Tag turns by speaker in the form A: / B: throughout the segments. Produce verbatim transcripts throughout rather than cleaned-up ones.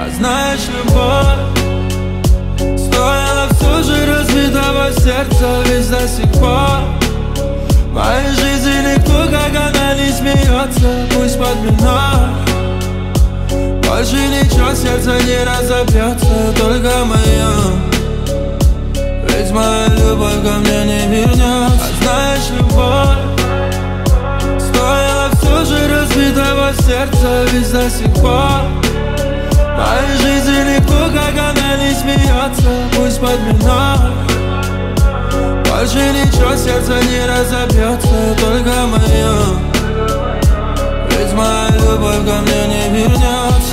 A: знаешь, любовь стоила все же разбитого сердца, ведь до сих пор в моей жизни никто, как она, не смеется. Пусть подминай, больше ничего, сердце не разобьется, только мое. Ведь моя любовь ко мне не вернется. А знаешь, любовь стоила все же разбитого сердца, ведь до сих пор в моей жизни никто, как она, не смеется. Пусть подминай, больше ничего, сердце не разобьется, только мое. Ведь моя любовь ко мне не вернется.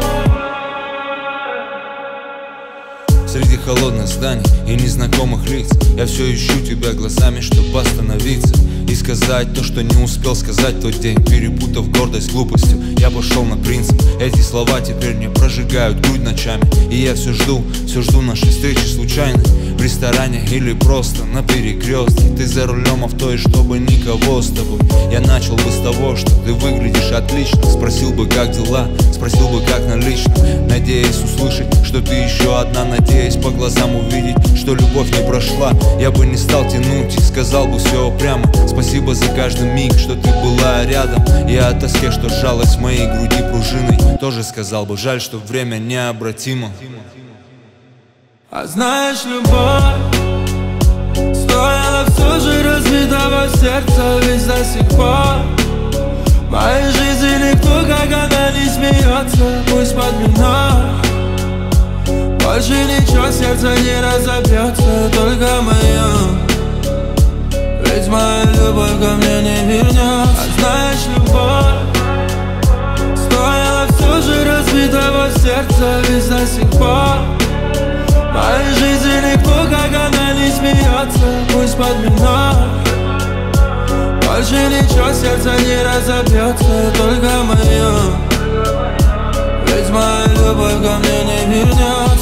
B: Среди холодных зданий и незнакомых лиц я все ищу тебя глазами, чтобы остановиться и сказать то, что не успел сказать в тот день, перепутав гордость с глупостью. Я пошел на принцип, эти слова теперь мне прожигают грудь ночами. И я все жду, все жду нашей встречи случайной, в ресторане или просто на перекрестке. Ты за рулем авто и чтобы никого с тобой. Я начал бы с того, что ты выглядишь отлично. Спросил бы, как дела, спросил бы, как налично, надеясь услышать, что ты еще одна, надеясь по глазам увидеть, что любовь не прошла. Я бы не стал тянуть и сказал бы все прямо. Спасибо за каждый миг, что ты была рядом. И о тоске, что сжалась в моей груди пружиной, тоже сказал бы, жаль, что время необратимо.
A: А знаешь, любовь стоила все же разбитого сердца, ведь до сих пор в моей жизни никто, как она, не смеется. Пусть подминай, больше ничего, сердце не разобьется, только мое. Ведь моя любовь ко мне не вернется. А знаешь, любовь стоила все же разбитого сердца, ведь до сих пор в моей жизни никто, как она, не смеется. Пусть подминай, больше ничего, сердце не разобьется, только мое. Ведь моя любовь ко мне не вернется.